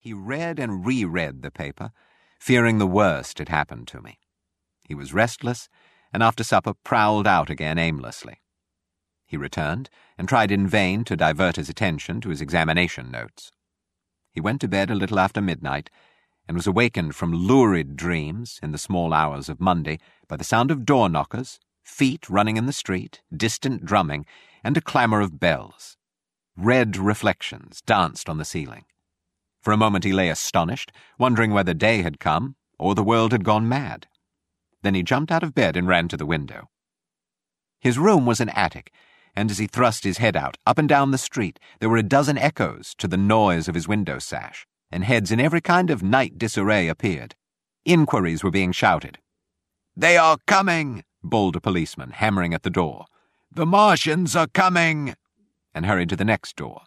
He read and reread the paper, fearing the worst had happened to me. He was restless, and after supper prowled out again aimlessly. He returned, and tried in vain to divert his attention to his examination notes. He went to bed a little after midnight, and was awakened from lurid dreams in the small hours of Monday by the sound of door knockers, feet running in the street, distant drumming, and a clamour of bells. Red reflections danced on the ceiling. For a moment he lay astonished, wondering whether day had come or the world had gone mad. Then he jumped out of bed and ran to the window. His room was an attic, and as he thrust his head out, up and down the street, there were a dozen echoes to the noise of his window sash, and heads in every kind of night disarray appeared. Inquiries were being shouted. "They are coming!" bawled a policeman, hammering at the door. "The Martians are coming!" and hurried to the next door.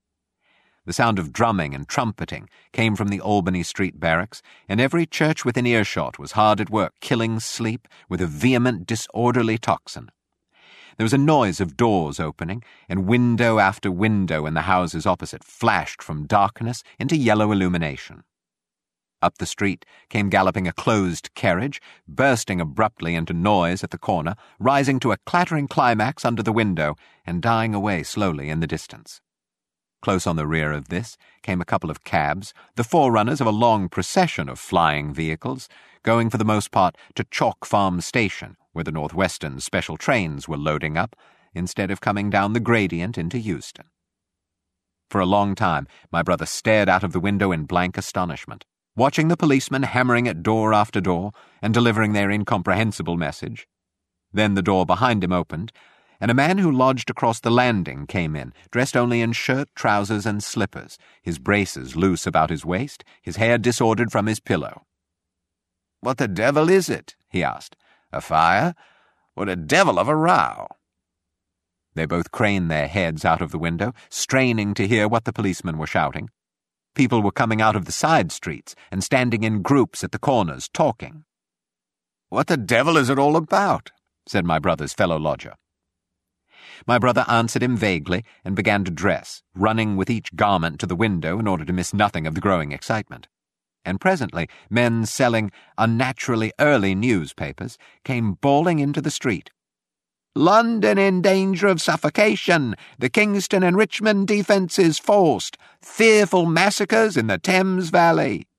The sound of drumming and trumpeting came from the Albany Street barracks, and every church within earshot was hard at work killing sleep with a vehement, disorderly tocsin. There was a noise of doors opening, and window after window in the houses opposite flashed from darkness into yellow illumination. Up the street came galloping a closed carriage, bursting abruptly into noise at the corner, rising to a clattering climax under the window, and dying away slowly in the distance. Close on the rear of this came a couple of cabs, the forerunners of a long procession of flying vehicles, going for the most part to Chalk Farm Station, where the Northwestern special trains were loading up, instead of coming down the gradient into Euston. For a long time my brother stared out of the window in blank astonishment, watching the policemen hammering at door after door and delivering their incomprehensible message. Then the door behind him opened, and a man who lodged across the landing came in, dressed only in shirt, trousers, and slippers, his braces loose about his waist, his hair disordered from his pillow. "What the devil is it?" he asked. "A fire? What a devil of a row!" They both craned their heads out of the window, straining to hear what the policemen were shouting. People were coming out of the side streets and standing in groups at the corners, talking. "What the devil is it all about?" said my brother's fellow lodger. My brother answered him vaguely and began to dress, running with each garment to the window in order to miss nothing of the growing excitement. And presently men selling unnaturally early newspapers came bawling into the street. "London in danger of suffocation! The Kingston and Richmond defences forced! Fearful massacres in the Thames Valley!"